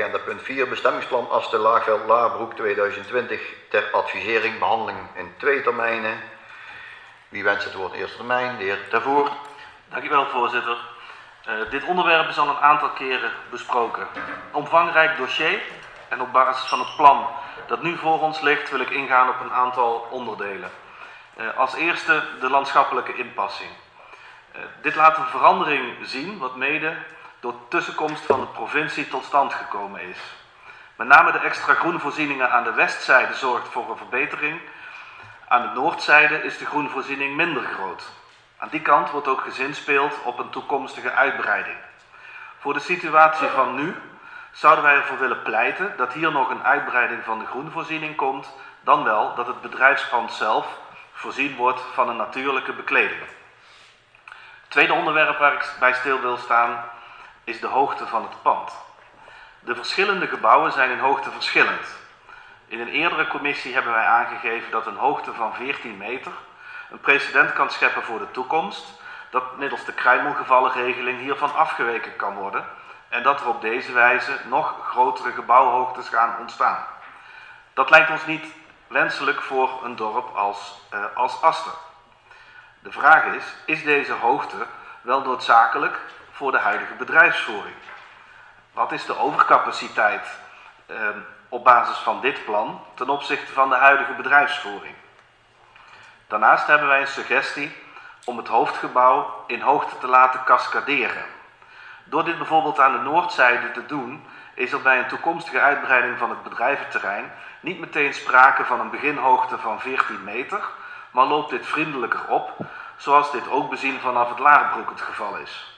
agenda punt 4, bestemmingsplan Asten Laagveld Laarbroek 2020 ter advisering, behandeling in 2 termijnen. Wie wenst het woord eerste termijn? De heer Tervoer. Dank u wel, voorzitter. Dit onderwerp is al een aantal keren besproken. Een omvangrijk dossier en op basis van het plan dat nu voor ons ligt wil ik ingaan op een aantal onderdelen. Als eerste de landschappelijke inpassing. Dit laat een verandering zien wat mede door tussenkomst van de provincie tot stand gekomen is. Met name de extra groenvoorzieningen aan de westzijde zorgt voor een verbetering. Aan de noordzijde is de groenvoorziening minder groot. Aan die kant wordt ook gezinspeeld op een toekomstige uitbreiding. Voor de situatie van nu zouden wij ervoor willen pleiten dat hier nog een uitbreiding van de groenvoorziening komt, dan wel dat het bedrijfspand zelf voorzien wordt van een natuurlijke bekleding. Het tweede onderwerp waar ik bij stil wil staan is de hoogte van het pand. De verschillende gebouwen zijn in hoogte verschillend. In een eerdere commissie hebben wij aangegeven dat een hoogte van 14 meter een precedent kan scheppen voor de toekomst, dat middels de kruimelgevallenregeling hiervan afgeweken kan worden en dat er op deze wijze nog grotere gebouwhoogtes gaan ontstaan. Dat lijkt ons niet wenselijk voor een dorp als Asten. De vraag is deze hoogte wel noodzakelijk voor de huidige bedrijfsvoering? Wat is de overcapaciteit op basis van dit plan ten opzichte van de huidige bedrijfsvoering? Daarnaast hebben wij een suggestie om het hoofdgebouw in hoogte te laten cascaderen. Door dit bijvoorbeeld aan de noordzijde te doen, is er bij een toekomstige uitbreiding van het bedrijventerrein niet meteen sprake van een beginhoogte van 14 meter, maar loopt dit vriendelijker op, zoals dit ook bezien vanaf het Laarbroek het geval is.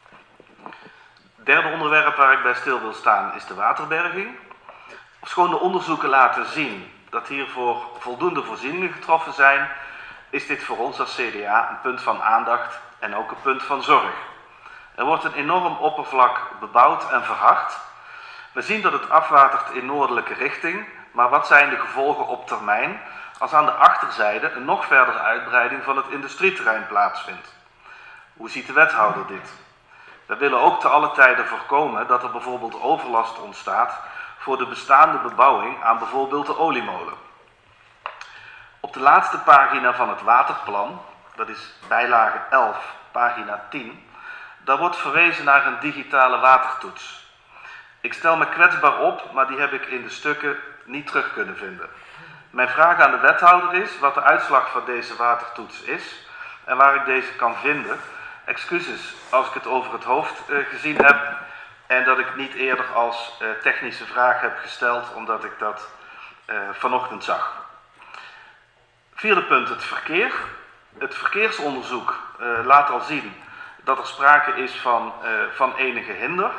Het derde onderwerp waar ik bij stil wil staan is de waterberging. Ofschoon de onderzoeken laten zien dat hiervoor voldoende voorzieningen getroffen zijn, is dit voor ons als CDA een punt van aandacht en ook een punt van zorg. Er wordt een enorm oppervlak bebouwd en verhard. We zien dat het afwatert in noordelijke richting, maar wat zijn de gevolgen op termijn als aan de achterzijde een nog verdere uitbreiding van het industrieterrein plaatsvindt? Hoe ziet de wethouder dit? We willen ook te alle tijden voorkomen dat er bijvoorbeeld overlast ontstaat voor de bestaande bebouwing aan bijvoorbeeld de oliemolen. Op de laatste pagina van het waterplan, dat is bijlage 11, pagina 10, daar wordt verwezen naar een digitale watertoets. Ik stel me kwetsbaar op, maar die heb ik in de stukken niet terug kunnen vinden. Mijn vraag aan de wethouder is wat de uitslag van deze watertoets is en waar ik deze kan vinden. Excuses als ik het over het hoofd gezien heb en dat ik niet eerder als technische vraag heb gesteld omdat ik dat vanochtend zag. Vierde punt, het verkeer. Het verkeersonderzoek laat al zien dat er sprake is van enige hinder.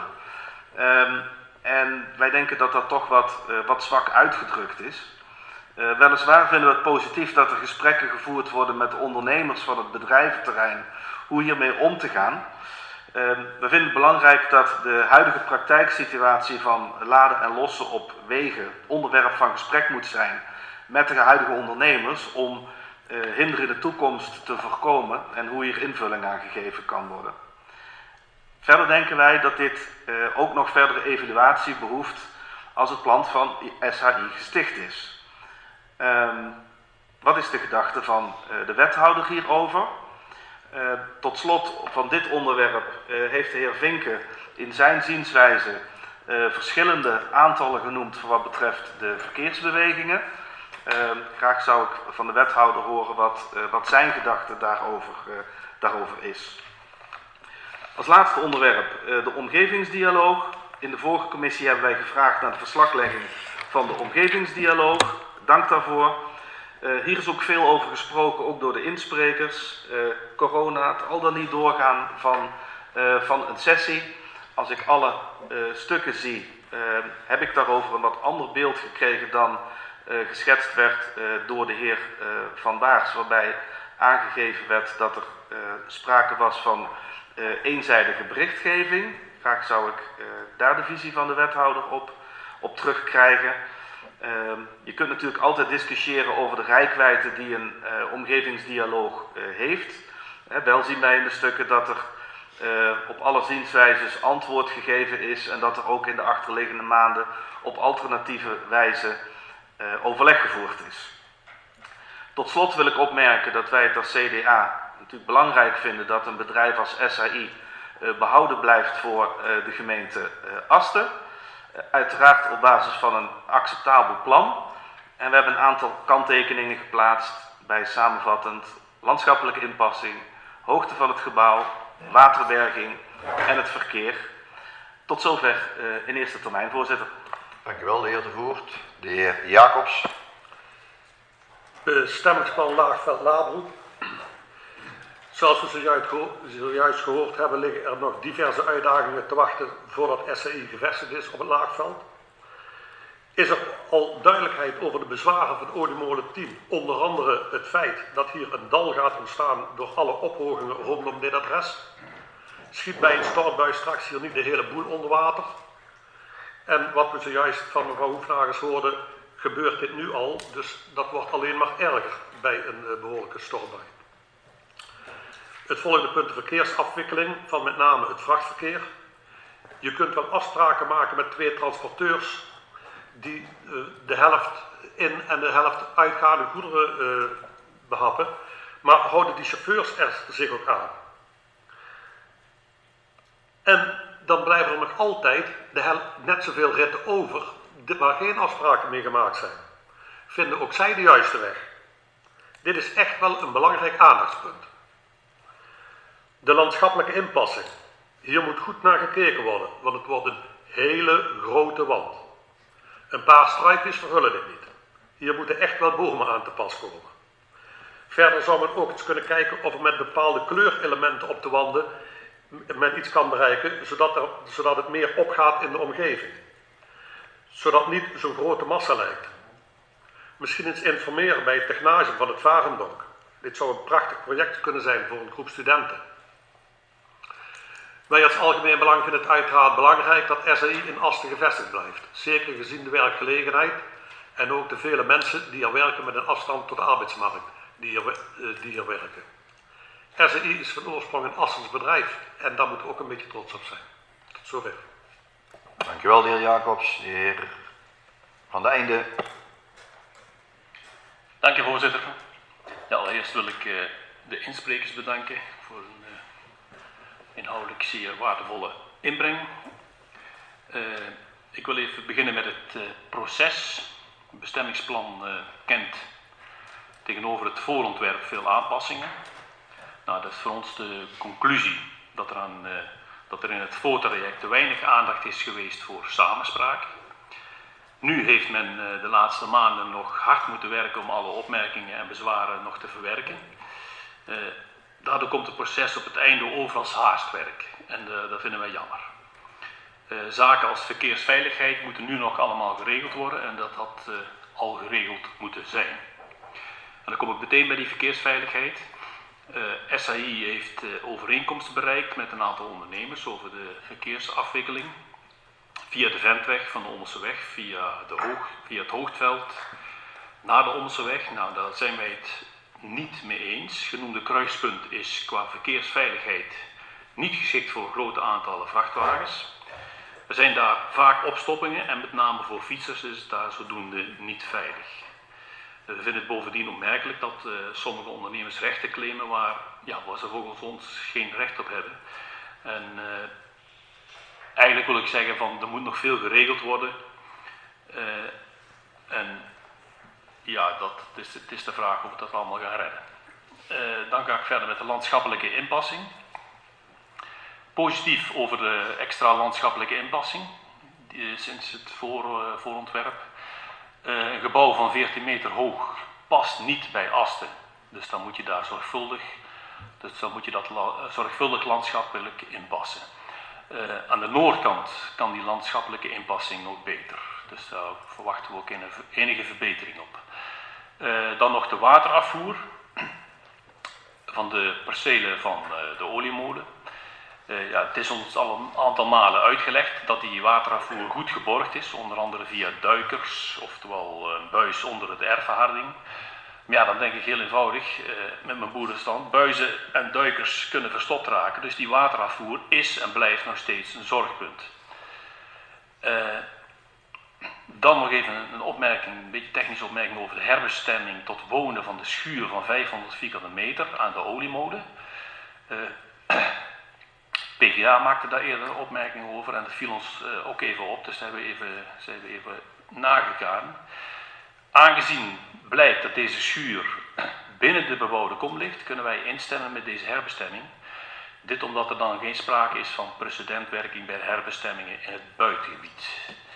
En wij denken dat dat toch wat zwak uitgedrukt is. Weliswaar vinden we het positief dat er gesprekken gevoerd worden met de ondernemers van het bedrijventerrein hoe hiermee om te gaan. We vinden het belangrijk dat de huidige praktijksituatie van laden en lossen op wegen onderwerp van gesprek moet zijn met de huidige ondernemers om hinder in de toekomst te voorkomen en hoe hier invulling aan gegeven kan worden. Verder denken wij dat dit ook nog verdere evaluatie behoeft als het plan van SHI gesticht is. Wat is de gedachte van de wethouder hierover? Tot slot van dit onderwerp heeft de heer Vinken in zijn zienswijze verschillende aantallen genoemd voor wat betreft de verkeersbewegingen. Graag zou ik van de wethouder horen wat zijn gedachte daarover is. Als laatste onderwerp de omgevingsdialoog. In de vorige commissie hebben wij gevraagd naar de verslaglegging van de omgevingsdialoog. Dank daarvoor. Hier is ook veel over gesproken, ook door de insprekers. Corona, het al dan niet doorgaan van een sessie. Als ik alle stukken zie, heb ik daarover een wat ander beeld gekregen dan geschetst werd door de heer Van Baars, waarbij aangegeven werd dat er sprake was van eenzijdige berichtgeving. Graag zou ik daar de visie van de wethouder op terugkrijgen. Je kunt natuurlijk altijd discussiëren over de reikwijdte die een omgevingsdialoog heeft. Wel zien wij in de stukken dat er op alle zienswijzes antwoord gegeven is en dat er ook in de achterliggende maanden op alternatieve wijze overleg gevoerd is. Tot slot wil ik opmerken dat wij het als CDA natuurlijk belangrijk vinden dat een bedrijf als SAI behouden blijft voor de gemeente Asten. Uiteraard op basis van een acceptabel plan. En we hebben een aantal kanttekeningen geplaatst bij samenvattend landschappelijke inpassing, hoogte van het gebouw, waterberging en het verkeer. Tot zover in eerste termijn, voorzitter. Dank u wel, de heer De Voort. De heer Jacobs. Bestemmingsplan Laagveld-Labroek. Zoals we zojuist gehoord hebben, liggen er nog diverse uitdagingen te wachten voordat SAI gevestigd is op het Laagveld. Is er al duidelijkheid over de bezwaren van Oliemolen 10, onder andere het feit dat hier een dal gaat ontstaan door alle ophogingen rondom dit adres? Schiet bij een stortbui straks hier niet de hele boel onder water? En wat we zojuist van mevrouw Hoefnagels hoorden, gebeurt dit nu al, dus dat wordt alleen maar erger bij een behoorlijke stortbui. Het volgende punt, de verkeersafwikkeling van met name het vrachtverkeer. Je kunt wel afspraken maken met 2 transporteurs die de helft in en de helft uitgaande goederen behappen, maar houden die chauffeurs er zich ook aan. En dan blijven er nog altijd net zoveel ritten over waar geen afspraken mee gemaakt zijn. Vinden ook zij de juiste weg? Dit is echt wel een belangrijk aandachtspunt. De landschappelijke inpassing. Hier moet goed naar gekeken worden, want het wordt een hele grote wand. Een paar strijpjes verhullen dit niet. Hier moeten echt wel bomen aan te pas komen. Verder zou men ook eens kunnen kijken of er met bepaalde kleurelementen op de wanden men iets kan bereiken, zodat het meer opgaat in de omgeving. Zodat het niet zo'n grote massa lijkt. Misschien eens informeren bij het technage van het Varendonk. Dit zou een prachtig project kunnen zijn voor een groep studenten. Wij als algemeen belang vinden het uiteraard belangrijk dat SAI in Asten gevestigd blijft. Zeker gezien de werkgelegenheid en ook de vele mensen die er werken met een afstand tot de arbeidsmarkt die hier werken. SAI is van oorsprong een Astens bedrijf en daar moeten we ook een beetje trots op zijn. Tot zover. Dank u wel, de heer Jacobs. De heer Van den Einde. Dank u, voorzitter. Ja, allereerst wil ik de insprekers bedanken voor een inhoudelijk zeer waardevolle inbreng. Ik wil even beginnen met het proces. Het bestemmingsplan kent tegenover het voorontwerp veel aanpassingen. Nou, dat is voor ons de conclusie dat er in het voortraject te weinig aandacht is geweest voor samenspraak. Nu heeft men de laatste maanden nog hard moeten werken om alle opmerkingen en bezwaren nog te verwerken. Daardoor komt het proces op het einde over als haastwerk en dat vinden wij jammer. Zaken als verkeersveiligheid moeten nu nog allemaal geregeld worden en dat had al geregeld moeten zijn. En dan kom ik meteen bij die verkeersveiligheid. SAI heeft overeenkomsten bereikt met een aantal ondernemers over de verkeersafwikkeling. Via de Ventweg van de Ommelseweg, via het Hoogtveld naar de Ommelseweg. Nou, daar zijn wij het niet mee eens. Genoemde kruispunt is qua verkeersveiligheid niet geschikt voor grote aantallen vrachtwagens. Er zijn daar vaak opstoppingen en met name voor fietsers is het daar zodoende niet veilig. We vinden het bovendien opmerkelijk dat sommige ondernemers rechten claimen waar ze volgens ons geen recht op hebben. En eigenlijk wil ik zeggen van er moet nog veel geregeld worden. Het is de vraag of we dat allemaal gaan redden. Dan ga ik verder met de landschappelijke inpassing. Positief over de extra landschappelijke inpassing sinds het voorontwerp. Een gebouw van 14 meter hoog past niet bij Asten, dus dan moet je daar zorgvuldig landschappelijk inpassen. Aan de noordkant kan die landschappelijke inpassing nog beter, dus daar verwachten we ook enige verbetering op. Dan nog de waterafvoer van de percelen van de oliemolen. Het is ons al een aantal malen uitgelegd dat die waterafvoer goed geborgd is, onder andere via duikers, oftewel een buis onder de erfverharding. Maar ja, dan denk ik heel eenvoudig, met mijn boerenstand, buizen en duikers kunnen verstopt raken, dus die waterafvoer is en blijft nog steeds een zorgpunt. Dan nog even een opmerking, een beetje technische opmerking over de herbestemming tot wonen van de schuur van 500 vierkante meter aan de oliemolen. PGA maakte daar eerder een opmerking over en dat viel ons ook even op, dus daar zijn we even nagegaan. Aangezien blijkt dat deze schuur binnen de bebouwde kom ligt, kunnen wij instemmen met deze herbestemming. Dit omdat er dan geen sprake is van precedentwerking bij herbestemmingen in het buitengebied.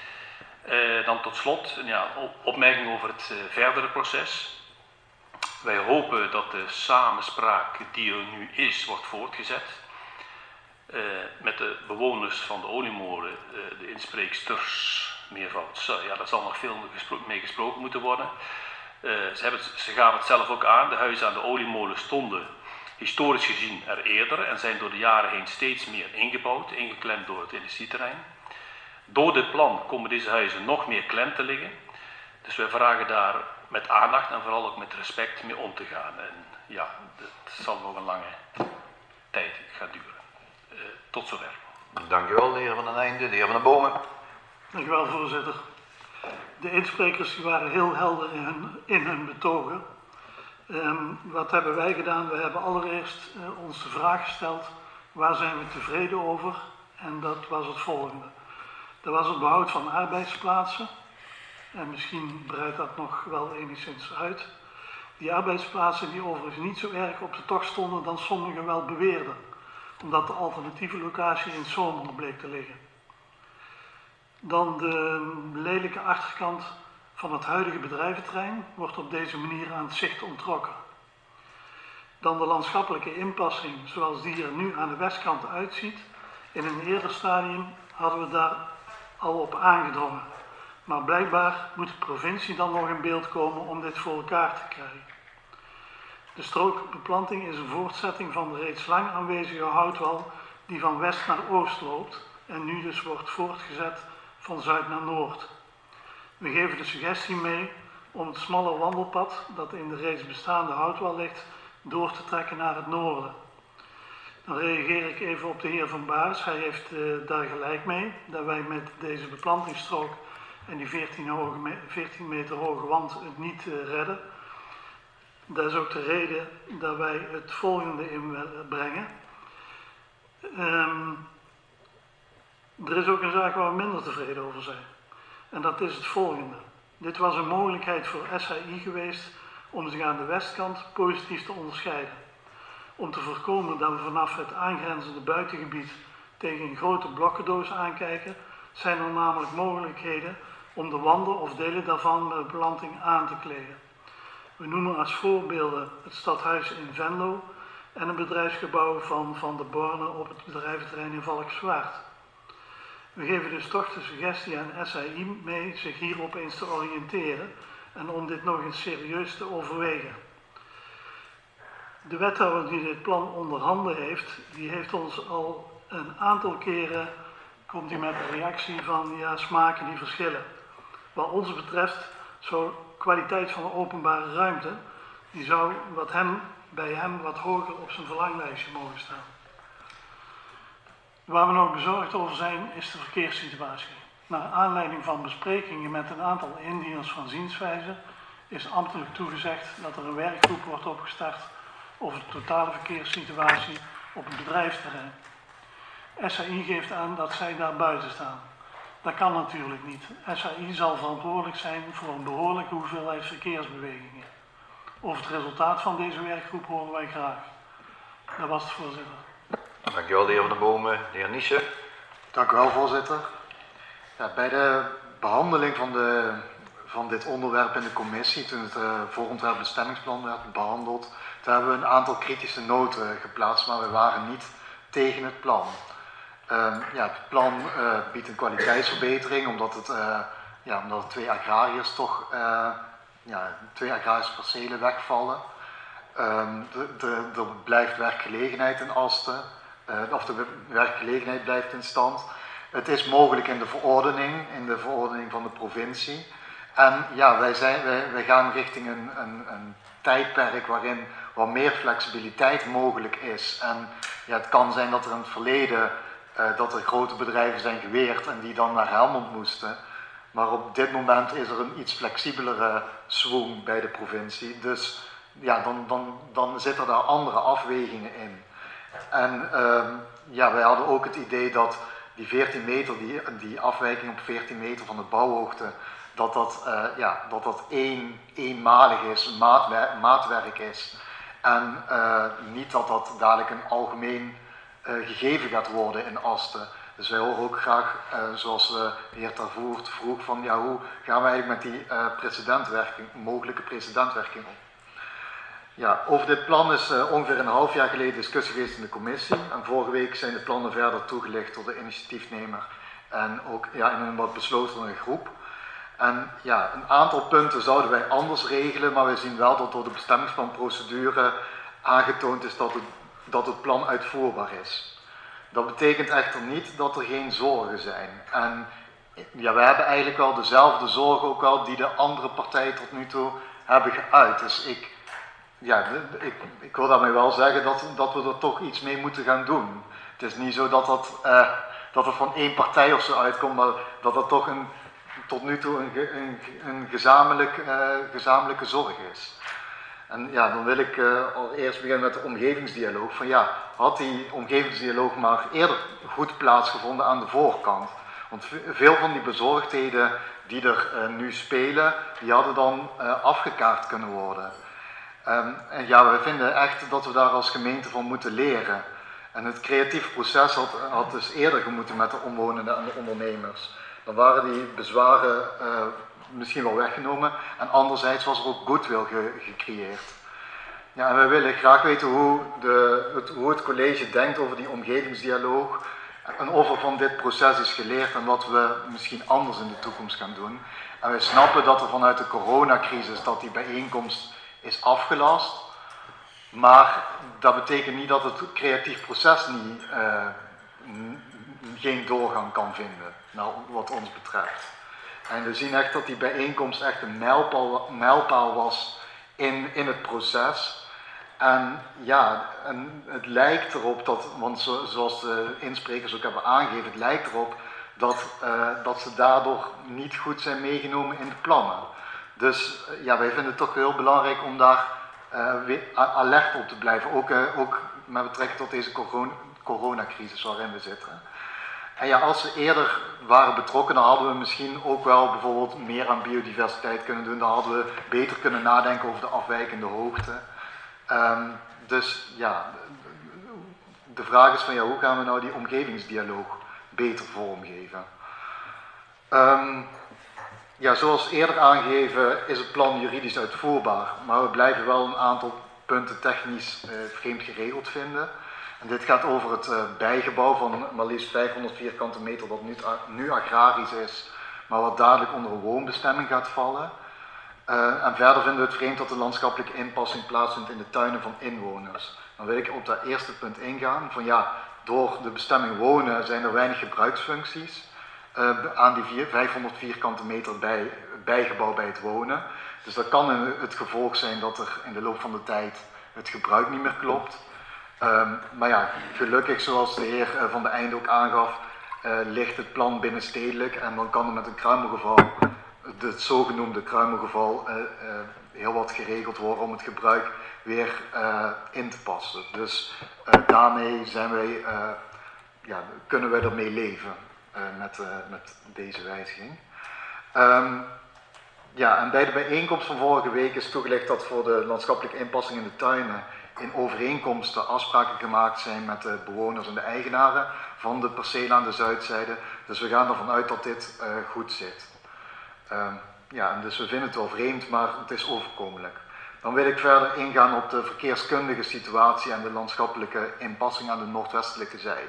Dan tot slot een opmerking over het verdere proces. Wij hopen dat de samenspraak die er nu is, wordt voortgezet. Met de bewoners van de oliemolen, de inspreeksters, meervoud. Ja, daar zal nog veel mee gesproken moeten worden. Ze gaven het zelf ook aan. De huizen aan de oliemolen stonden historisch gezien er eerder en zijn door de jaren heen steeds meer ingebouwd, ingeklemd door het industrieterrein. Door dit plan komen deze huizen nog meer klem te liggen. Dus wij vragen daar met aandacht en vooral ook met respect mee om te gaan. En ja, dat zal nog een lange tijd gaan duren. Tot zover. Dankjewel, de heer Van den Einde. De heer Van den Bomen. Dank u wel, voorzitter. De insprekers die waren heel helder in hun betogen. Wat hebben wij gedaan? We hebben allereerst ons de vraag gesteld, waar zijn we tevreden over? En dat was het volgende. Dat was het behoud van arbeidsplaatsen. En misschien breidt dat nog wel enigszins uit. Die arbeidsplaatsen die overigens niet zo erg op de tocht stonden dan sommigen wel beweerden. Omdat de alternatieve locatie in Zomeren bleek te liggen. Dan de lelijke achterkant van het huidige bedrijventerrein wordt op deze manier aan het zicht onttrokken. Dan de landschappelijke inpassing zoals die er nu aan de westkant uitziet. In een eerder stadium hadden we daar al op aangedrongen. Maar blijkbaar moet de provincie dan nog in beeld komen om dit voor elkaar te krijgen. De strookbeplanting is een voortzetting van de reeds lang aanwezige houtwal die van west naar oost loopt en nu dus wordt voortgezet van zuid naar noord. We geven de suggestie mee om het smalle wandelpad dat in de reeds bestaande houtwal ligt door te trekken naar het noorden. Dan reageer ik even op de heer Van Baars. Hij heeft daar gelijk mee dat wij met deze beplantingsstrook en die 14 meter hoge wand het niet redden. Dat is ook de reden dat wij het volgende in willen brengen. Er is ook een zaak waar we minder tevreden over zijn. En dat is het volgende. Dit was een mogelijkheid voor SAI geweest om zich aan de westkant positief te onderscheiden. Om te voorkomen dat we vanaf het aangrenzende buitengebied tegen een grote blokkendoos aankijken, zijn er namelijk mogelijkheden om de wanden of delen daarvan met beplanting aan te kleden. We noemen als voorbeelden het stadhuis in Venlo en een bedrijfsgebouw van Van der Borne op het bedrijventerrein in Valkenswaard. We geven dus toch de suggestie aan SAI mee zich hierop eens te oriënteren en om dit nog eens serieus te overwegen. De wethouder die dit plan onder handen heeft, die heeft ons al een aantal keren, komt hij met de reactie van ja, smaken die verschillen. Wat ons betreft, zo kwaliteit van de openbare ruimte, die zou bij hem wat hoger op zijn verlanglijstje mogen staan. Waar we nog bezorgd over zijn, is de verkeerssituatie. Naar aanleiding van besprekingen met een aantal indieners van zienswijze is ambtelijk toegezegd dat er een werkgroep wordt opgestart over de totale verkeerssituatie op het bedrijfsterrein. SAI geeft aan dat zij daar buiten staan. Dat kan natuurlijk niet. SAI zal verantwoordelijk zijn voor een behoorlijke hoeveelheid verkeersbewegingen. Over het resultaat van deze werkgroep horen wij graag. Dat was het, voorzitter. Dankjewel, de heer Van den Bomen. De heer Niessen. Dank u wel, voorzitter. Ja, bij de behandeling van dit onderwerp in de commissie, toen het voorontwerp bestemmingsplan werd behandeld, toen hebben we een aantal kritische noten geplaatst, maar we waren niet tegen het plan. Het plan biedt een kwaliteitsverbetering, omdat er twee agrariërs twee agrarische percelen wegvallen. Er blijft werkgelegenheid in Asten, of de werkgelegenheid blijft in stand. Het is mogelijk in de verordening van de provincie. En ja, wij gaan richting een tijdperk waarin wat meer flexibiliteit mogelijk is. En ja, het kan zijn dat er in het verleden dat er grote bedrijven zijn geweerd en die dan naar Helmond moesten. Maar op dit moment is er een iets flexibelere swoon bij de provincie. Dus ja, dan zitten daar andere afwegingen in. En ja, wij hadden ook het idee dat die 14 meter, die afwijking op 14 meter van de bouwhoogte, dat eenmalig is, maatwerk is. En niet dat dat dadelijk een algemeen gegeven gaat worden in Asten. Dus wij horen ook graag, zoals de heer Tervoort vroeg, van ja, hoe gaan we eigenlijk met die mogelijke precedentwerking om? Ja, over dit plan is ongeveer een half jaar geleden discussie geweest in de commissie. En vorige week zijn de plannen verder toegelicht door de initiatiefnemer en ook ja, in een wat beslotenere groep. En ja, een aantal punten zouden wij anders regelen, maar wij zien wel dat door de bestemmingsplanprocedure aangetoond is dat het plan uitvoerbaar is. Dat betekent echter niet dat er geen zorgen zijn. En ja, we hebben eigenlijk wel dezelfde zorgen ook al die de andere partijen tot nu toe hebben geuit. Dus ik wil daarmee wel zeggen dat we er toch iets mee moeten gaan doen. Het is niet zo dat er van één partij of zo uitkomt, maar dat het toch tot nu toe een gezamenlijke zorg is. En ja, dan wil ik al eerst beginnen met de omgevingsdialoog. Van ja, had die omgevingsdialoog maar eerder goed plaatsgevonden aan de voorkant. Want veel van die bezorgdheden die er nu spelen, die hadden dan afgekaart kunnen worden. En ja, we vinden echt dat we daar als gemeente van moeten leren. En het creatieve proces had dus eerder gemoeten met de omwonenden en de ondernemers. Dan waren die bezwaren misschien wel weggenomen en anderzijds was er ook goodwill gecreëerd. Ja, en wij willen graag weten hoe het college denkt over die omgevingsdialoog en of er van dit proces is geleerd en wat we misschien anders in de toekomst gaan doen. En wij snappen dat er vanuit de coronacrisis dat die bijeenkomst is afgelast, maar dat betekent niet dat het creatief proces geen doorgang kan vinden, nou, wat ons betreft. En we zien echt dat die bijeenkomst echt een mijlpaal was in het proces. En ja, het lijkt erop want zoals de insprekers ook hebben aangegeven, het lijkt erop dat ze daardoor niet goed zijn meegenomen in de plannen. Dus ja, wij vinden het toch heel belangrijk om daar weer alert op te blijven, ook met betrekking tot deze coronacrisis waarin we zitten. En ja, als ze eerder waren betrokken, dan hadden we misschien ook wel bijvoorbeeld meer aan biodiversiteit kunnen doen. Dan hadden we beter kunnen nadenken over de afwijkende hoogte. Dus ja, de vraag is van ja, hoe gaan we nou die omgevingsdialoog beter vormgeven? Ja, zoals eerder aangegeven is het plan juridisch uitvoerbaar, maar we blijven wel een aantal punten technisch vreemd geregeld vinden. En dit gaat over het bijgebouw van maar liefst 500 vierkante meter dat nu agrarisch is, maar wat dadelijk onder een woonbestemming gaat vallen. En verder vinden we het vreemd dat de landschappelijke inpassing plaatsvindt in de tuinen van inwoners. Dan wil ik op dat eerste punt ingaan, van ja, door de bestemming wonen zijn er weinig gebruiksfuncties aan die 500 vierkante meter bijgebouw bij het wonen. Dus dat kan het gevolg zijn dat er in de loop van de tijd het gebruik niet meer klopt. Maar ja, gelukkig, zoals de heer Van de Einde ook aangaf, ligt het plan binnenstedelijk en dan kan er met een kruimelgeval, het zogenoemde kruimelgeval, heel wat geregeld worden om het gebruik weer in te passen. Dus daarmee kunnen wij ermee leven met deze wijziging. Ja, en bij de bijeenkomst van vorige week is toegelicht dat voor de landschappelijke inpassing in de tuinen in overeenkomsten afspraken gemaakt zijn met de bewoners en de eigenaren van de percelen aan de zuidzijde. Dus we gaan ervan uit dat dit goed zit. Ja, dus we vinden het wel vreemd, maar het is overkomelijk. Dan wil ik verder ingaan op de verkeerskundige situatie en de landschappelijke inpassing aan de noordwestelijke zijde.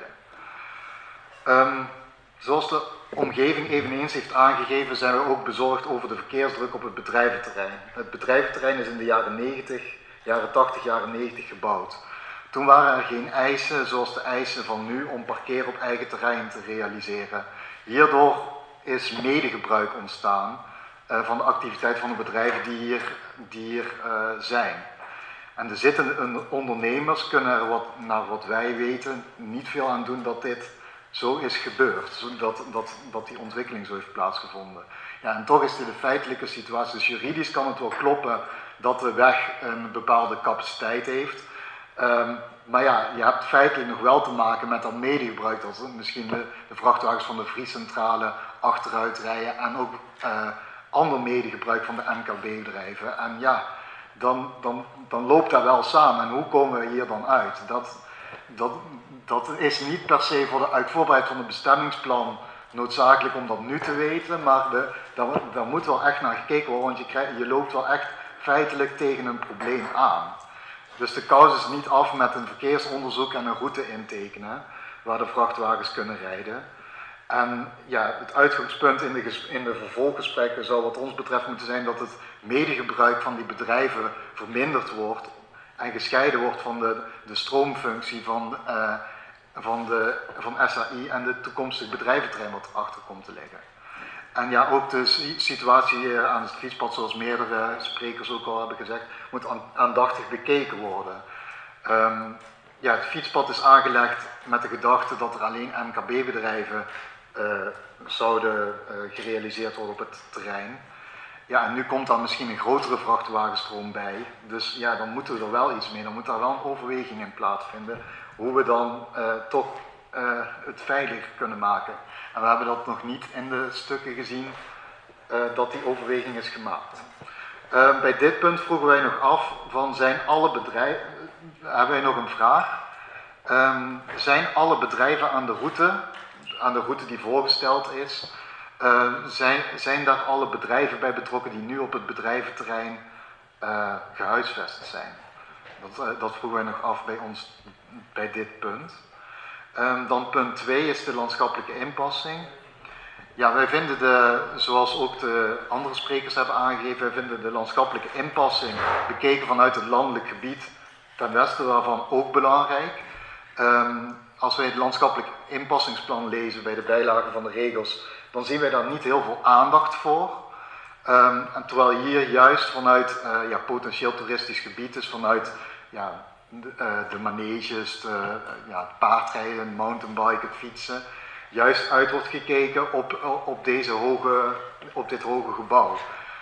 Zoals de omgeving eveneens heeft aangegeven, zijn we ook bezorgd over de verkeersdruk op het bedrijventerrein. Het bedrijventerrein is in de jaren 80, jaren 90 gebouwd. Toen waren er geen eisen zoals de eisen van nu om parkeren op eigen terrein te realiseren. Hierdoor is medegebruik ontstaan van de activiteit van de bedrijven die hier zijn. En er zitten ondernemers kunnen er naar wat wij weten niet veel aan doen dat dit zo is gebeurd, dat die ontwikkeling zo heeft plaatsgevonden. Ja, en toch is dit een feitelijke situatie, dus juridisch kan het wel kloppen dat de weg een bepaalde capaciteit heeft. Maar ja, je hebt feitelijk nog wel te maken met dat medegebruik, dat misschien de vrachtwagens van de Vriescentrale achteruit rijden en ook ander medegebruik van de MKB-bedrijven. En ja, dan loopt dat wel samen. En hoe komen we hier dan uit? Dat is niet per se voor de uitvoerbaarheid van het bestemmingsplan noodzakelijk om dat nu te weten, maar daar moet wel echt naar gekeken worden, want je loopt wel echt feitelijk tegen een probleem aan. Dus de kous is niet af met een verkeersonderzoek en een route intekenen, waar de vrachtwagens kunnen rijden. En ja, het uitgangspunt in de vervolggesprekken zou wat ons betreft moeten zijn dat het medegebruik van die bedrijven verminderd wordt en gescheiden wordt van de stroomfunctie van SAI en de toekomstige bedrijventerrein wat erachter komt te liggen. En ja, ook de situatie hier aan het fietspad, zoals meerdere sprekers ook al hebben gezegd, moet aandachtig bekeken worden. Ja, het fietspad is aangelegd met de gedachte dat er alleen MKB-bedrijven zouden gerealiseerd worden op het terrein. Ja, en nu komt daar misschien een grotere vrachtwagenstroom bij. Dus ja, dan moeten we er wel iets mee. Dan moet daar wel een overweging in plaatsvinden. Hoe we dan toch het veiliger kunnen maken. En we hebben dat nog niet in de stukken gezien dat die overweging is gemaakt. Bij dit punt vroegen wij nog af van zijn alle bedrijven, hebben wij nog een vraag. Zijn alle bedrijven aan de route die voorgesteld is, zijn daar alle bedrijven bij betrokken die nu op het bedrijventerrein gehuisvest zijn? Dat vroegen wij nog af bij ons bij dit punt. Dan punt 2 is de landschappelijke inpassing. Ja, wij vinden zoals ook de andere sprekers hebben aangegeven, wij vinden de landschappelijke inpassing bekeken vanuit het landelijk gebied ten westen daarvan ook belangrijk. Als wij het landschappelijk inpassingsplan lezen bij de bijlagen van de regels, dan zien wij daar niet heel veel aandacht voor. En terwijl hier juist vanuit potentieel toeristisch gebied, dus vanuit de maneges, het paardrijden, mountainbiken, het fietsen, juist uit wordt gekeken op dit hoge gebouw.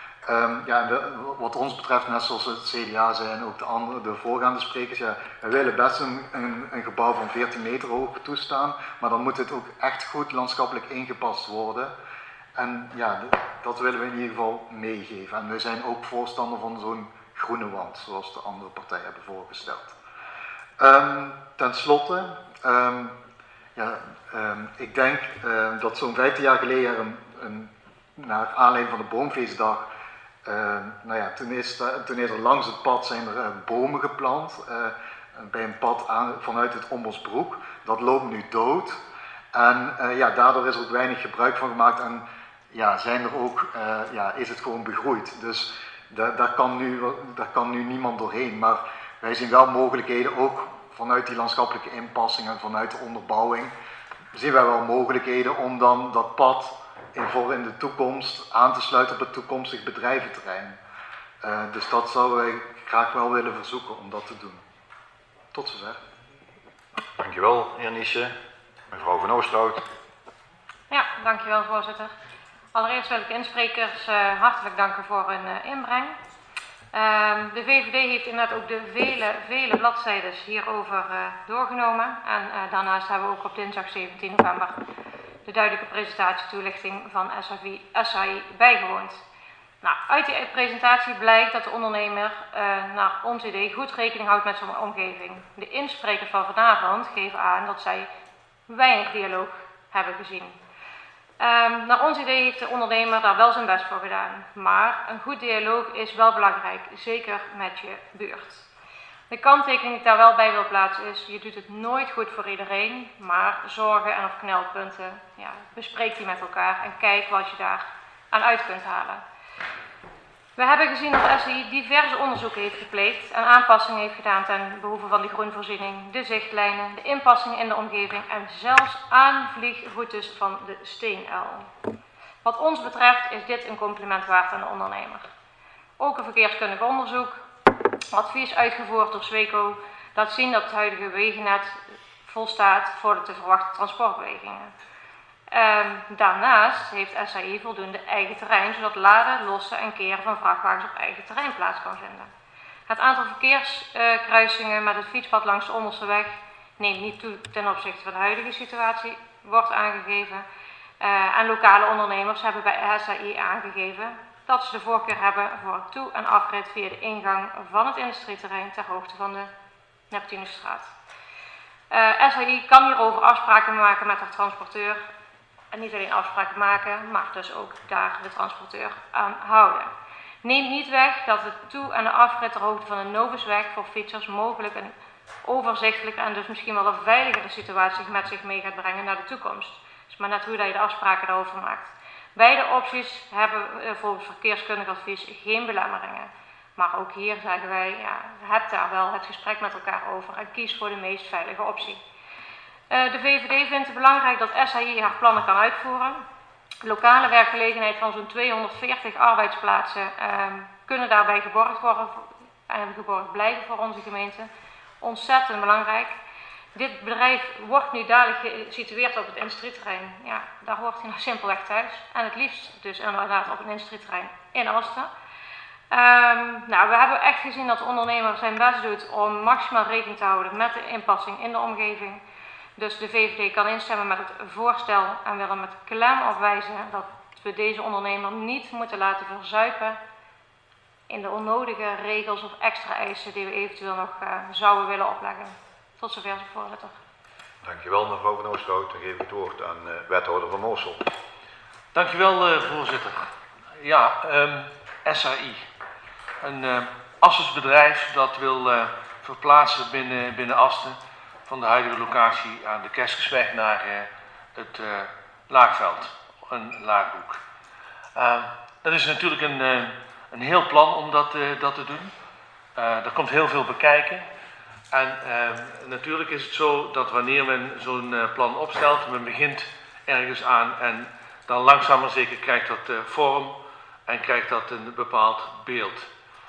Wat ons betreft, net zoals het CDA zei en ook de voorgaande sprekers, we willen best een gebouw van 14 meter hoog toestaan, maar dan moet het ook echt goed landschappelijk ingepast worden. En ja, dat willen we in ieder geval meegeven. En wij zijn ook voorstander van zo'n groene wand, zoals de andere partijen hebben voorgesteld. Ten slotte, ik denk dat zo'n 15 jaar geleden naar aanleiding van de Boomfeestdag, toen is er langs het pad zijn er bomen geplant, bij een pad vanuit het Ombosbroek. Dat loopt nu dood. En daardoor is er ook weinig gebruik van gemaakt en is het gewoon begroeid. Dus daar kan nu niemand doorheen. Maar wij zien wel mogelijkheden, ook vanuit die landschappelijke inpassing en vanuit de onderbouwing, zien wij wel mogelijkheden om dan dat pad voor in de toekomst aan te sluiten op het toekomstig bedrijventerrein. Dus dat zouden wij graag wel willen verzoeken om dat te doen. Tot zover. Dankjewel, heer Niesen. Mevrouw van Oosterhout. Ja, dankjewel voorzitter. Allereerst wil ik de insprekers hartelijk danken voor hun inbreng. De VVD heeft inderdaad ook de vele bladzijden hierover doorgenomen. En daarnaast hebben we ook op dinsdag 17 november de duidelijke presentatie toelichting van SAI bijgewoond. Nou, uit die presentatie blijkt dat de ondernemer naar ons idee goed rekening houdt met zijn omgeving. De insprekers van vanavond geven aan dat zij weinig dialoog hebben gezien. Naar ons idee heeft de ondernemer daar wel zijn best voor gedaan. Maar een goed dialoog is wel belangrijk, zeker met je buurt. De kanttekening die ik daar wel bij wil plaatsen is, je doet het nooit goed voor iedereen, maar zorgen en of knelpunten, bespreek die met elkaar en kijk wat je daar aan uit kunt halen. We hebben gezien dat SAI diverse onderzoeken heeft gepleegd en aanpassingen heeft gedaan ten behoeve van de groenvoorziening, de zichtlijnen, de inpassingen in de omgeving en zelfs aanvliegroutes van de steenuil. Wat ons betreft is dit een compliment waard aan de ondernemer. Ook een verkeerskundig onderzoek, advies uitgevoerd door Sweco, laat zien dat het huidige wegennet volstaat voor de te verwachten transportbewegingen. Daarnaast heeft SAI voldoende eigen terrein, zodat laden, lossen en keren van vrachtwagens op eigen terrein plaats kan vinden. Het aantal verkeerskruisingen met het fietspad langs de onderste weg neemt niet toe ten opzichte van de huidige situatie, wordt aangegeven. En lokale ondernemers hebben bij SAI aangegeven dat ze de voorkeur hebben voor een toe- en afrit via de ingang van het industrieterrein ter hoogte van de Neptunusstraat. SAI kan hierover afspraken maken met de transporteur. En niet alleen afspraken maken, maar dus ook daar de transporteur aan houden. Neemt niet weg dat de toe- en de afrit ter hoogte van de Novusweg voor fietsers mogelijk een overzichtelijke en dus misschien wel een veiligere situatie met zich mee gaat brengen naar de toekomst. Dus maar net hoe dat je de afspraken daarover maakt. Beide opties hebben volgens verkeerskundig advies geen belemmeringen. Maar ook hier zeggen wij, ja, heb daar wel het gesprek met elkaar over en kies voor de meest veilige optie. De VVD vindt het belangrijk dat SAI haar plannen kan uitvoeren. Lokale werkgelegenheid van zo'n 240 arbeidsplaatsen kunnen daarbij geborgd worden en geborgd blijven voor onze gemeente. Ontzettend belangrijk. Dit bedrijf wordt nu dadelijk gesitueerd op het industrieterrein. Ja, daar hoort hij nou simpelweg thuis. En het liefst dus inderdaad op een industrieterrein in Asten. Nou, we hebben echt gezien dat de ondernemer zijn best doet om maximaal rekening te houden met de inpassing in de omgeving. Dus de VVD kan instemmen met het voorstel en willen met klem opwijzen dat we deze ondernemer niet moeten laten verzuipen in de onnodige regels of extra eisen die we eventueel nog zouden willen opleggen. Tot zover, voorzitter. Dankjewel mevrouw Van Oosthout. Dan geef ik het woord aan wethouder Van Moorsel. Dankjewel voorzitter. Ja, SAI. Een Assensbedrijf dat wil verplaatsen binnen Asten van de huidige locatie aan de Kerskesweg naar het Laagveld, een laaghoek. Dat is natuurlijk een heel plan om dat te doen. Er komt heel veel bekijken. En natuurlijk is het zo dat wanneer men zo'n plan opstelt, men begint ergens aan en dan langzaam maar zeker krijgt dat vorm en krijgt dat een bepaald beeld.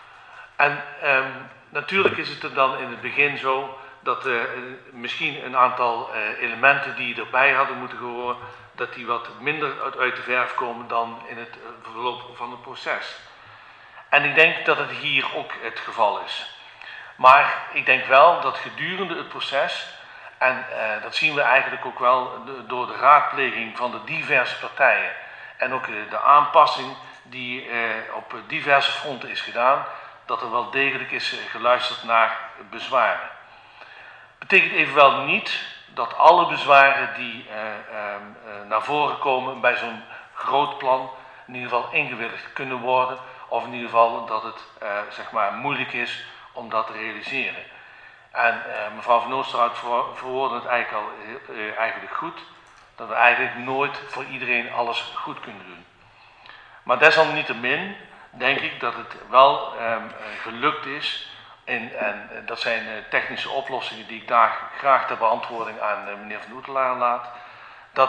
En natuurlijk is het er dan in het begin zo dat misschien een aantal elementen die erbij hadden moeten horen, dat die wat minder uit de verf komen dan in het verloop van het proces. En ik denk dat het hier ook het geval is. Maar ik denk wel dat gedurende het proces, en dat zien we eigenlijk ook wel door de raadpleging van de diverse partijen en ook de aanpassing die op diverse fronten is gedaan, dat er wel degelijk is geluisterd naar bezwaren. Betekent evenwel niet dat alle bezwaren die naar voren komen bij zo'n groot plan in ieder geval ingewilligd kunnen worden, of in ieder geval dat het zeg maar moeilijk is om dat te realiseren. En mevrouw Van Oosterhout verwoordde het eigenlijk goed, dat we eigenlijk nooit voor iedereen alles goed kunnen doen. Maar desalniettemin denk ik dat het wel gelukt is, en dat zijn technische oplossingen die ik daar graag ter beantwoording aan meneer Van Oetelaar laat, dat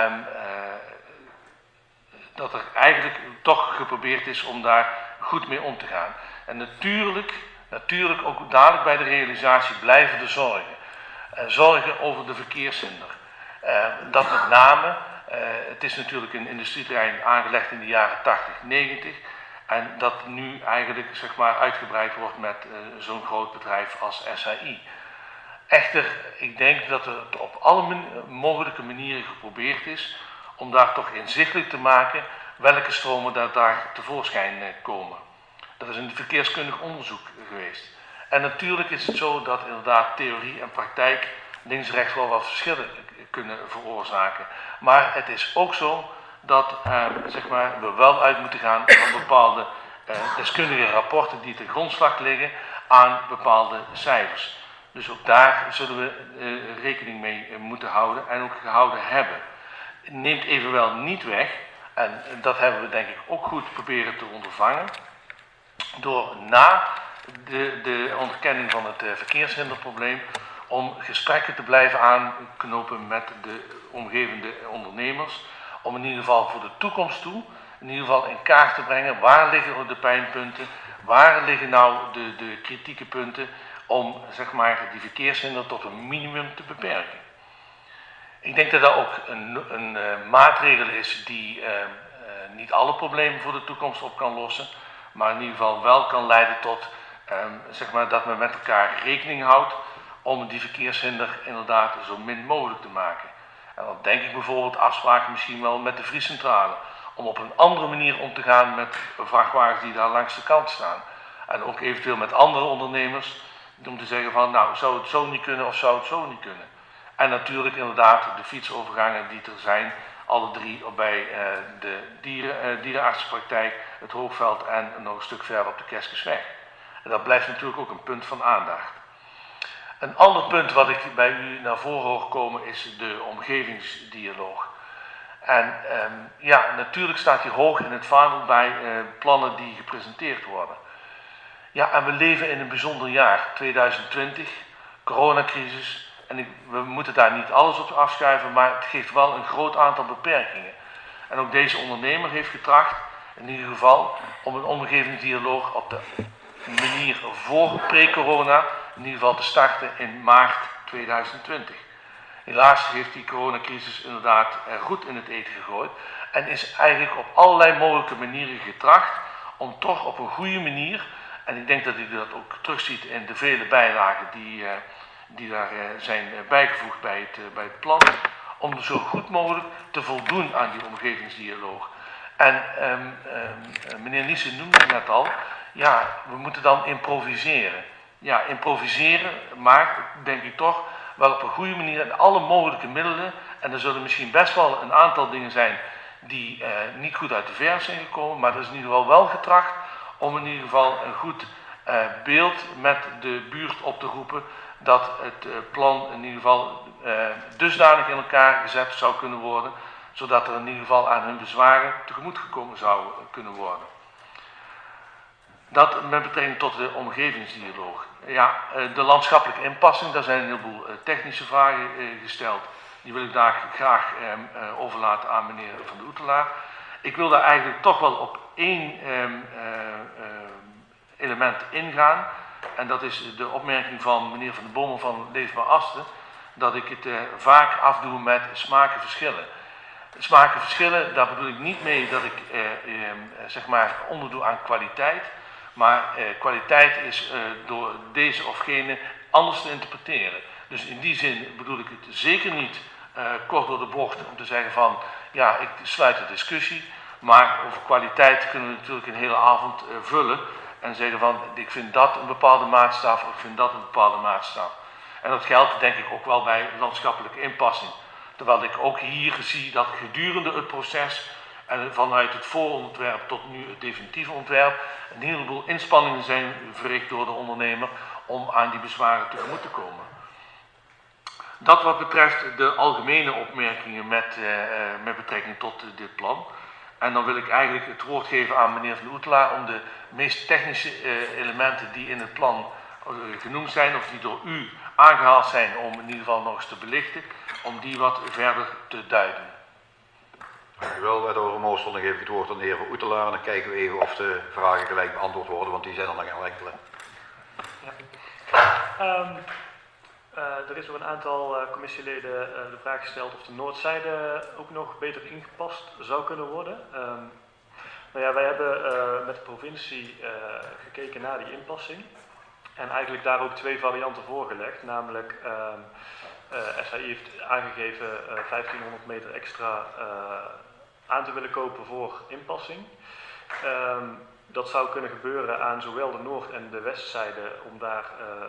er eigenlijk toch geprobeerd is om daar goed mee om te gaan. En natuurlijk ook dadelijk bij de realisatie blijven de zorgen. Zorgen over de verkeershinder. Dat met name, het is natuurlijk een industrieterrein aangelegd in de jaren 80, 90. En dat nu eigenlijk zeg maar uitgebreid wordt met zo'n groot bedrijf als SAI. Echter, ik denk dat er op alle mogelijke manieren geprobeerd is om daar toch inzichtelijk te maken welke stromen daar tevoorschijn komen. Dat is een verkeerskundig onderzoek geweest. En natuurlijk is het zo dat inderdaad theorie en praktijk links-rechts wel wat verschillen kunnen veroorzaken. Maar het is ook zo dat zeg maar, we wel uit moeten gaan van bepaalde deskundige rapporten die ten grondslag liggen aan bepaalde cijfers. Dus ook daar zullen we rekening mee moeten houden en ook gehouden hebben. Het neemt evenwel niet weg, en dat hebben we denk ik ook goed proberen te ondervangen, door na de onderkenning van het verkeershinderprobleem om gesprekken te blijven aanknopen met de omgevende ondernemers, om in ieder geval voor de toekomst toe, in ieder geval in kaart te brengen waar liggen de pijnpunten, waar liggen nou de kritieke punten, om zeg maar die verkeershinder tot een minimum te beperken. Ik denk dat dat ook een maatregel is die niet alle problemen voor de toekomst op kan lossen, maar in ieder geval wel kan leiden tot zeg maar dat men met elkaar rekening houdt om die verkeershinder inderdaad zo min mogelijk te maken. En dan denk ik bijvoorbeeld afspraken misschien wel met de vriescentrale, om op een andere manier om te gaan met vrachtwagens die daar langs de kant staan. En ook eventueel met andere ondernemers, om te zeggen van nou zou het zo niet kunnen of zou het zo niet kunnen. En natuurlijk inderdaad de fietsovergangen die er zijn, alle drie bij de dierenartsenpraktijk, het Hoogveld en nog een stuk verder op de Keskesweg. En dat blijft natuurlijk ook een punt van aandacht. Een ander punt wat ik bij u naar voren hoor komen is de omgevingsdialoog. En ja, natuurlijk staat hier hoog in het vaandel bij plannen die gepresenteerd worden. Ja, en we leven in een bijzonder jaar, 2020, coronacrisis. En we moeten daar niet alles op afschuiven, maar het geeft wel een groot aantal beperkingen. En ook deze ondernemer heeft getracht, in ieder geval, om een omgevingsdialoog op de manier voor pre-corona, in ieder geval te starten in maart 2020. Helaas heeft die coronacrisis inderdaad goed in het eten gegooid en is eigenlijk op allerlei mogelijke manieren getracht om toch op een goede manier, en ik denk dat u dat ook terugziet in de vele bijlagen die daar zijn bijgevoegd bij het plan, om zo goed mogelijk te voldoen aan die omgevingsdialoog. En meneer Niesen noemde het net al, ja, we moeten dan improviseren. Ja, improviseren, maar denk ik toch wel op een goede manier en alle mogelijke middelen. En er zullen misschien best wel een aantal dingen zijn die niet goed uit de verf zijn gekomen, maar er is in ieder geval wel getracht om in ieder geval een goed beeld met de buurt op te roepen, dat het plan in ieder geval dusdanig in elkaar gezet zou kunnen worden, zodat er in ieder geval aan hun bezwaren tegemoet gekomen zou kunnen worden. Dat met betrekking tot de omgevingsdialoog. Ja, de landschappelijke inpassing, daar zijn een heleboel technische vragen gesteld. Die wil ik daar graag overlaten aan meneer Van der Oetelaar. Ik wil daar eigenlijk toch wel op één element ingaan. En dat is de opmerking van meneer Van der Bommel van Leefbaar Asten, dat ik het vaak afdoe met smakenverschillen. Smakenverschillen, daar bedoel ik niet mee dat ik zeg maar onderdoe aan kwaliteit, maar kwaliteit is door deze of gene anders te interpreteren. Dus in die zin bedoel ik het zeker niet kort door de bocht om te zeggen van ja, ik sluit de discussie, maar over kwaliteit kunnen we natuurlijk een hele avond vullen en zeggen van ik vind dat een bepaalde maatstaf of ik vind dat een bepaalde maatstaf. En dat geldt denk ik ook wel bij landschappelijke inpassing. Terwijl ik ook hier zie dat gedurende het proces en vanuit het voorontwerp tot nu het definitieve ontwerp een heleboel inspanningen zijn verricht door de ondernemer om aan die bezwaren tegemoet te komen. Dat wat betreft de algemene opmerkingen met betrekking tot dit plan. En dan wil ik eigenlijk het woord geven aan meneer Van der Oetelaar om de meest technische elementen die in het plan genoemd zijn of die door u aangehaald zijn om in ieder geval nog eens te belichten, om die wat verder te duiden. Dank u wel, wethouder Moosel. Dan geef ik het woord aan de heer Van Oetelaar en dan kijken we even of de vragen gelijk beantwoord worden, want die zijn er nog enkele. Ja. Er is door een aantal commissieleden de vraag gesteld of de noordzijde ook nog beter ingepast zou kunnen worden. Nou ja, wij hebben met de provincie gekeken naar die inpassing en eigenlijk daar ook twee varianten voorgelegd, namelijk SAI heeft aangegeven 1500 meter extra aan te willen kopen voor inpassing. Dat zou kunnen gebeuren aan zowel de noord- en de westzijde om daar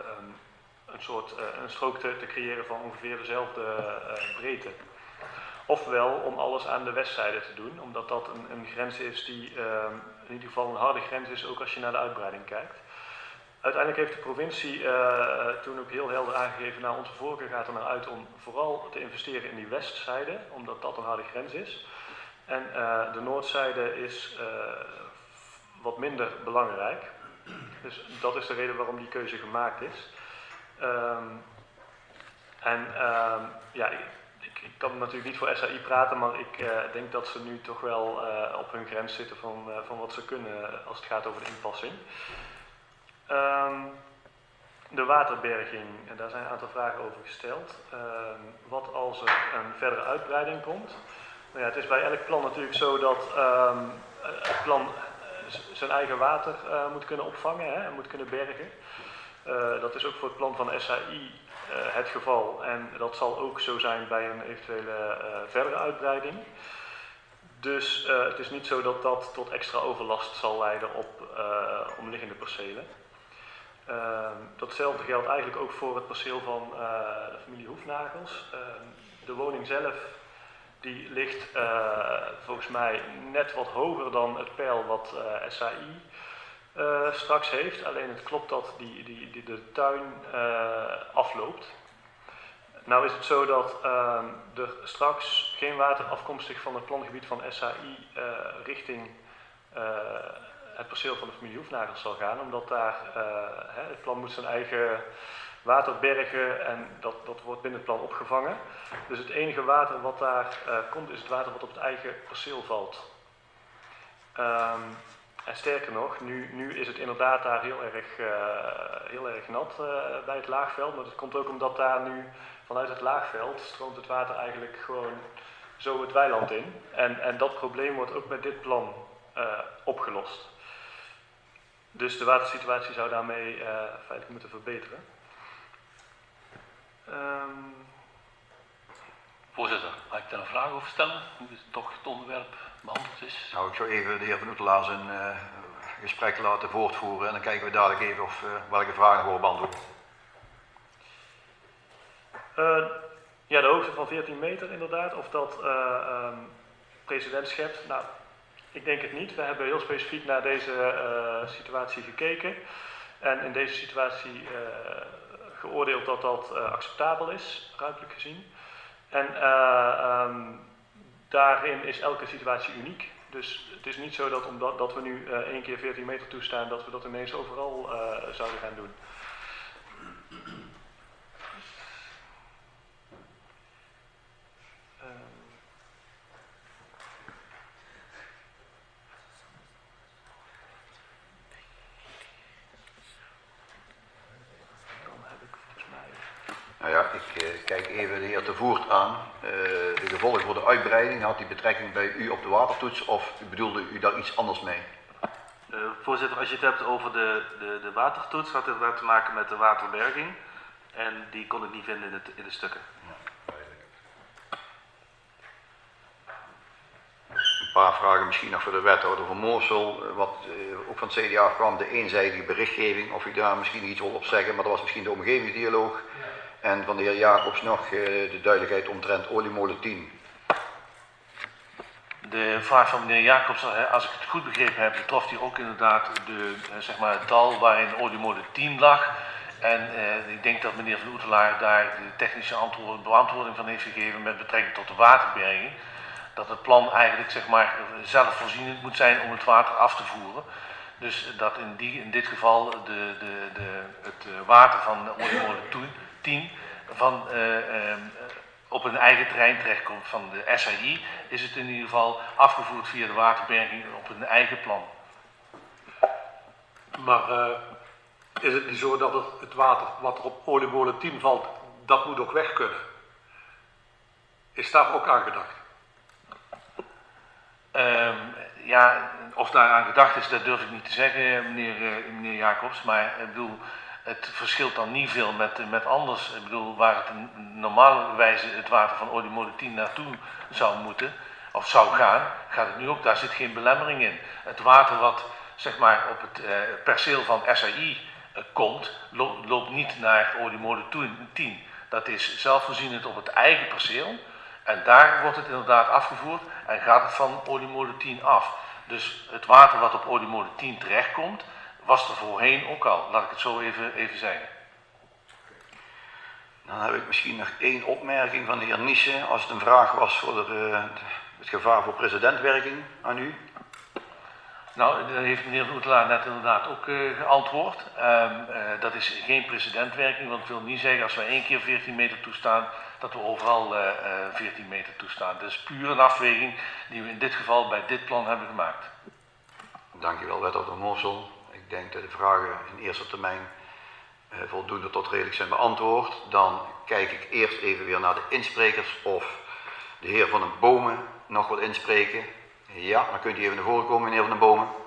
een strook te creëren van ongeveer dezelfde breedte. Ofwel om alles aan de westzijde te doen, omdat dat een grens is die in ieder geval een harde grens is, ook als je naar de uitbreiding kijkt. Uiteindelijk heeft de provincie toen ook heel helder aangegeven, nou onze voorkeur gaat er naar uit om vooral te investeren in die westzijde, omdat dat een harde grens is. En de noordzijde is wat minder belangrijk. Dus dat is de reden waarom die keuze gemaakt is. Ja, ik ik kan natuurlijk niet voor SAI praten, maar ik denk dat ze nu toch wel op hun grens zitten van wat ze kunnen als het gaat over de inpassing. De waterberging, en daar zijn een aantal vragen over gesteld. Wat als er een verdere uitbreiding komt? Nou ja, het is bij elk plan natuurlijk zo dat het plan zijn eigen water moet kunnen opvangen en moet kunnen bergen. Dat is ook voor het plan van SAI het geval en dat zal ook zo zijn bij een eventuele verdere uitbreiding. Dus het is niet zo dat dat tot extra overlast zal leiden op omliggende percelen. Datzelfde geldt eigenlijk ook voor het perceel van de familie Hoefnagels. De woning zelf die ligt volgens mij net wat hoger dan het peil wat SAI straks heeft. Alleen het klopt dat de tuin afloopt. Nou is het zo dat er straks geen water afkomstig van het plangebied van SAI richting het perceel van de familie Hoefnagels zal gaan, omdat daar het plan moet zijn eigen water bergen en dat wordt binnen het plan opgevangen. Dus het enige water wat daar komt is het water wat op het eigen perceel valt. En sterker nog, nu is het inderdaad daar heel erg nat bij het laagveld, maar dat komt ook omdat daar nu vanuit het laagveld stroomt het water eigenlijk gewoon zo het weiland in. En dat probleem wordt ook met dit plan opgelost. Dus de watersituatie zou daarmee feitelijk moeten verbeteren. Voorzitter, mag ik daar een vraag over stellen? Hoe toch het onderwerp behandeld is? Nou, ik zou even de heer Van Oetelaar zijn gesprek laten voortvoeren en dan kijken we dadelijk even of welke vragen worden beantwoord. Ja, de hoogte van 14 meter inderdaad, of dat precedent schept. Nou, ik denk het niet. We hebben heel specifiek naar deze situatie gekeken en in deze situatie geoordeeld dat dat acceptabel is, ruimtelijk gezien. En daarin is elke situatie uniek. Dus het is niet zo dat omdat we nu 1 keer 14 meter toestaan, dat we dat ineens overal zouden gaan doen. Nou ja, ik kijk even de heer Te Voert aan. De gevolgen voor de uitbreiding, had die betrekking bij u op de watertoets of bedoelde u daar iets anders mee? Voorzitter, als je het hebt over de watertoets, had het inderdaad te maken met de waterberging. En die kon ik niet vinden in de stukken. Een paar vragen misschien nog voor de wethouder van Moorsel. Wat ook van het CDA kwam, de eenzijdige berichtgeving. Of u daar misschien iets wil op zeggen, maar dat was misschien de omgevingsdialoog. En van de heer Jacobs nog de duidelijkheid omtrent oliemolen 10. De vraag van meneer Jacobs, als ik het goed begrepen heb, betrof die ook inderdaad het dal waarin oliemolen 10 lag. En ik denk dat meneer Van Oetelaar daar de technische beantwoording van heeft gegeven met betrekking tot de waterberging. Dat het plan eigenlijk zelfvoorzienend moet zijn om het water af te voeren. Dus dat in dit geval het water van oliemolen 10 op een eigen terrein terechtkomt van de SAI, is het in ieder geval afgevoerd via de waterberging op een eigen plan. Maar is het niet zo dat het water wat er op oliemolen 10 valt, dat moet ook weg kunnen? Is daar ook aan gedacht? Ja, of daar aan gedacht is, dat durf ik niet te zeggen, meneer Jacobs. Maar ik bedoel, het verschilt dan niet veel met anders. Ik bedoel, waar het in normale wijze het water van oliemolen 10 naartoe zou moeten, of zou gaan, gaat het nu ook. Daar zit geen belemmering in. Het water wat op het perceel van SAI komt, loopt niet naar oliemolen 10. Dat is zelfvoorzienend op het eigen perceel. En daar wordt het inderdaad afgevoerd en gaat het van oliemolen 10 af. Dus het water wat op oliemolen 10 terechtkomt, was er voorheen ook al. Laat ik het zo even zeggen. Dan heb ik misschien nog één opmerking van de heer Nissen. Als het een vraag was voor het gevaar voor precedentwerking aan u. Nou, daar heeft meneer Oetelaar net inderdaad ook geantwoord. Dat is geen precedentwerking, want het wil niet zeggen als wij 1 keer 14 meter toestaan, dat we overal 14 meter toestaan. Dat is puur een afweging die we in dit geval bij dit plan hebben gemaakt. Dankjewel, wethouder Moorsel. Ik denk dat de vragen in eerste termijn voldoende tot redelijk zijn beantwoord. Dan kijk ik eerst even weer naar de insprekers of de heer Van den Bomen nog wil inspreken. Ja, dan kunt u even naar voren komen, meneer Van den Bomen.